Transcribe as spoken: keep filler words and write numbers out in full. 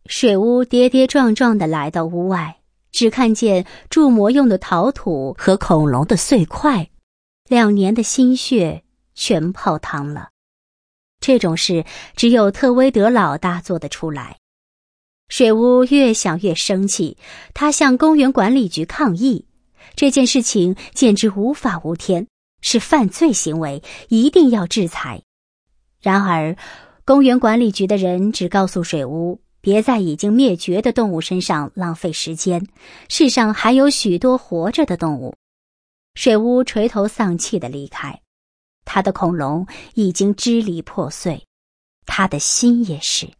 水屋跌跌撞撞地来到屋外，只看见铸模用的陶土和恐龙的碎块，两年的心血全泡汤了。这种事只有特威德老大做得出来。水屋越想越生气，他向公园管理局抗议，这件事情简直无法无天，是犯罪行为，一定要制裁。然而公园管理局的人只告诉水屋，别在已经灭绝的动物身上浪费时间，世上还有许多活着的动物。水屋垂头丧气地离开，他的恐龙已经支离破碎，他的心也是。